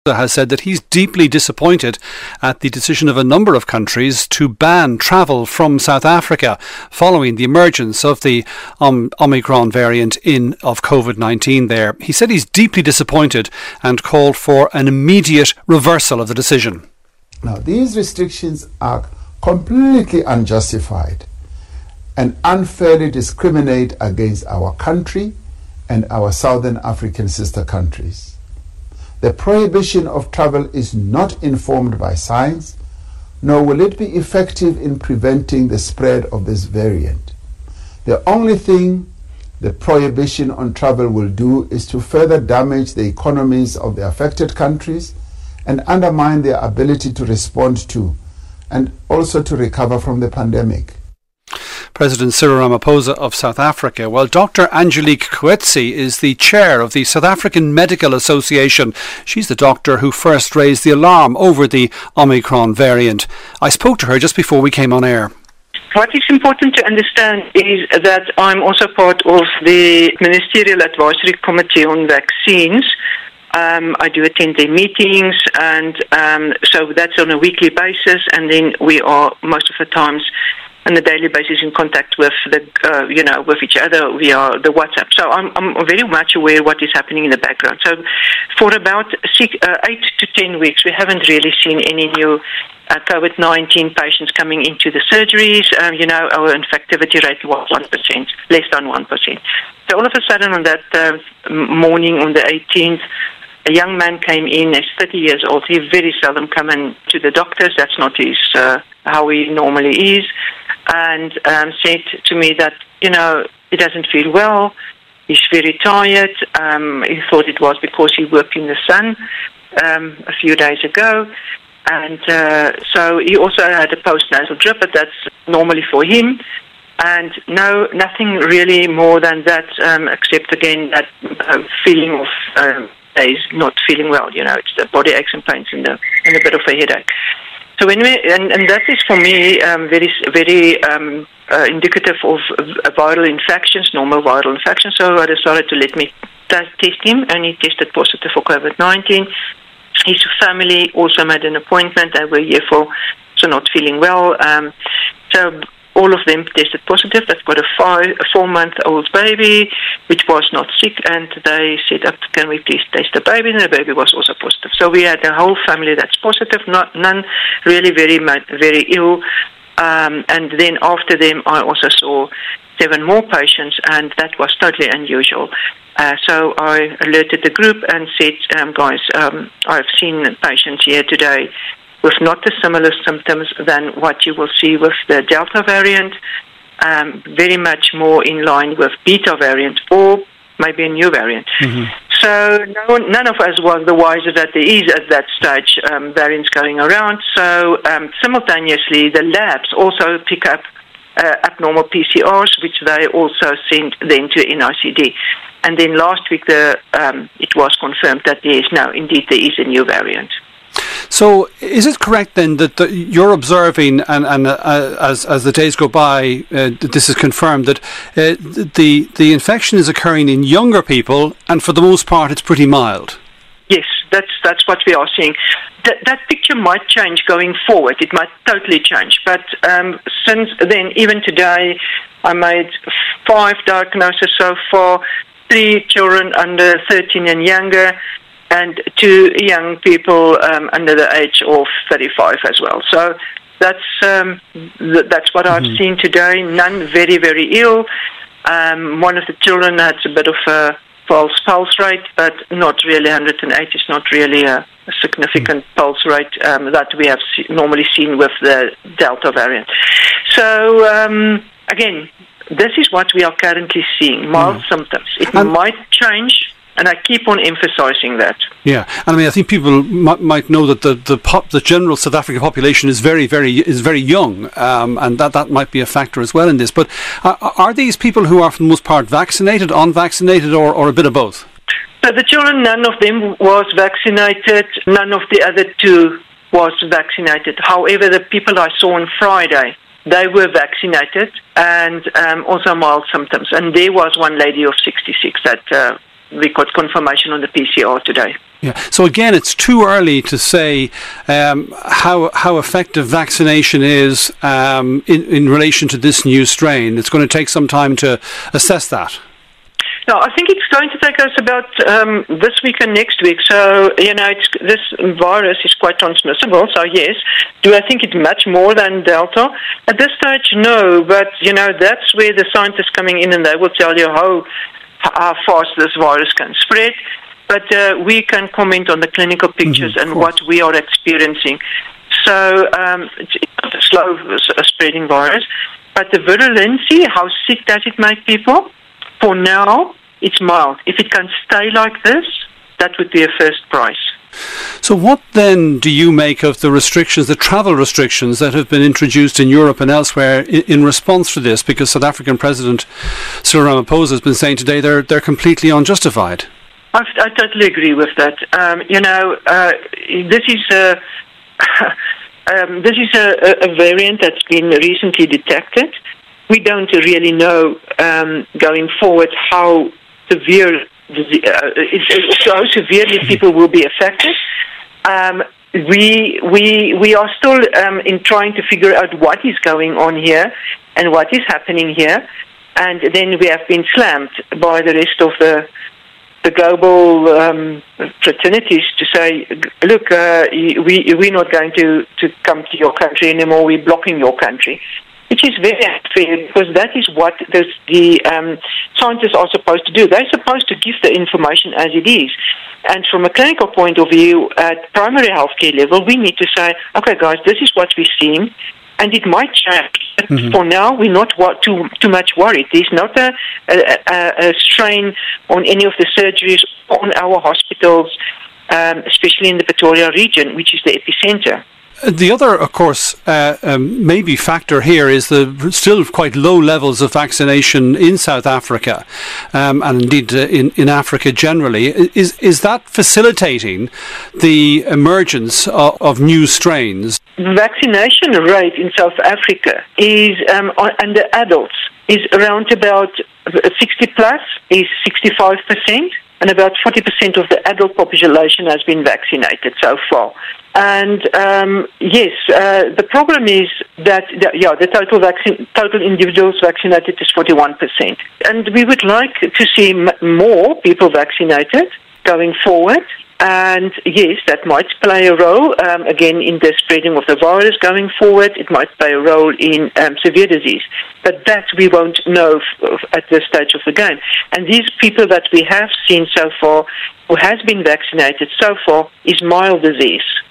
has said that he's deeply disappointed at the decision of a number of countries to ban travel from South Africa following the emergence of the Omicron variant of COVID-19 there. He said he's deeply disappointed and called for an immediate reversal of the decision. Now, these restrictions are completely unjustified and unfairly discriminate against our country and our Southern African sister countries. The prohibition of travel is not informed by science, nor will it be effective in preventing the spread of this variant. The only thing the prohibition on travel will do is to further damage the economies of the affected countries and undermine their ability to respond to and also to recover from the pandemic. President Cyril Ramaphosa of South Africa. Well, Dr. Angelique Coetzee is the chair of the South African Medical Association. She's the doctor who first raised the alarm over the Omicron variant. I spoke to her just before we came on air. What is important to understand is that I'm also part of the Ministerial Advisory Committee on Vaccines. I do attend their meetings, and so that's on a weekly basis, and then we are most of the times on a daily basis in contact with with each other via the WhatsApp. So I'm very much aware of what is happening in the background. So for about 8 to 10 weeks, we haven't really seen any new COVID-19 patients coming into the surgeries. Our infectivity rate was 1%, less than 1%. So all of a sudden on that morning on the 18th, a young man came in, he's 30 years old. He very seldom comes in to the doctors. That's not his how he normally is. And said to me that, he doesn't feel well. He's very tired. He thought it was because he worked in the sun a few days ago. And so he also had a postnasal drip, but that's normally for him. And nothing really more than that, except again that feeling of he's not feeling well. It's the body aches and pains and a bit of a headache. So when and that is for me very indicative of viral infections, normal viral infections. So I decided to let me test him, and he tested positive for COVID-19. His family also made an appointment. They were here so not feeling well. So all of them tested positive. They've got a 4-month-old baby, which was not sick, and they said, can we please test the baby? And the baby was also positive. So we had a whole family that's positive, none really very ill. And then after them, I also saw 7 more patients, and that was totally unusual. So I alerted the group and said, guys, I've seen patients here today with not the similar symptoms than what you will see with the Delta variant, very much more in line with Beta variant or maybe a new variant. Mm-hmm. So none of us was the wiser that there is at that stage variants going around. So simultaneously, the labs also pick up abnormal PCRs, which they also send then to NICD. And then last week, it was confirmed that indeed there is a new variant. So is it correct then that you're observing, and as the days go by, this is confirmed, that the infection is occurring in younger people, and for the most part it's pretty mild? Yes, that's what we are seeing. That picture might change going forward. It might totally change. But since then, even today, I made 5 diagnoses so far, 3 children under 13 and younger, and 2 young people under the age of 35 as well. So that's what I've seen today. None very, very ill. One of the children had a bit of a false pulse rate, but not really 108. It's not really a significant pulse rate that we have normally seen with the Delta variant. So again, this is what we are currently seeing, mild symptoms. It might change. And I keep on emphasising that. Yeah, and I think people might know that the general South African population is very young, and that might be a factor as well in this. But are these people who are for the most part vaccinated, unvaccinated, or a bit of both? So the children, none of them was vaccinated. None of the other 2 was vaccinated. However, the people I saw on Friday, they were vaccinated and also mild symptoms. And there was one lady of 66 that we got confirmation on the PCR today. Yeah. So again, it's too early to say how effective vaccination is in relation to this new strain. It's going to take some time to assess that. No, I think it's going to take us about this week and next week. So, this virus is quite transmissible. So, yes. Do I think it's much more than Delta? At this stage, no. But, that's where the scientists coming in and they will tell you how fast this virus can spread. But we can comment on the clinical pictures and what we are experiencing. So, it's not a slow spreading virus. But the virulency, how sick does it make people? For now, it's mild. If it can stay like this, that would be a first prize. So what then do you make of the restrictions, the travel restrictions that have been introduced in Europe and elsewhere in response to this? Because South African President Cyril Ramaphosa has been saying today they're completely unjustified. I totally agree with that. This is a variant that's been recently detected. We don't really know going forward how severely people will be affected. We are still in trying to figure out what is going on here and what is happening here, and then we have been slammed by the rest of the global fraternities to say, look, we're not going to come to your country anymore. We're blocking your country. Which is very unfair, because that is what the scientists are supposed to do. They're supposed to give the information as it is. And from a clinical point of view, at primary healthcare level, we need to say, okay, guys, this is what we're seeing, and it might change. But for now, we're not too much worried. There's not a strain on any of the surgeries on our hospitals, especially in the Pretoria region, which is the epicenter. The other, of course, maybe factor here is the still quite low levels of vaccination in South Africa, and indeed in Africa generally. Is that facilitating the emergence of new strains? The vaccination rate in South Africa is under adults is around about 60 plus is 65%. And about 40% of the adult population has been vaccinated so far. And yes, the problem is that the total individuals vaccinated is 41%. And we would like to see more people vaccinated going forward. And yes, that might play a role, again, in the spreading of the virus going forward. It might play a role in severe disease. But that we won't know at this stage of the game. And these people that we have seen so far, who has been vaccinated so far, is mild disease.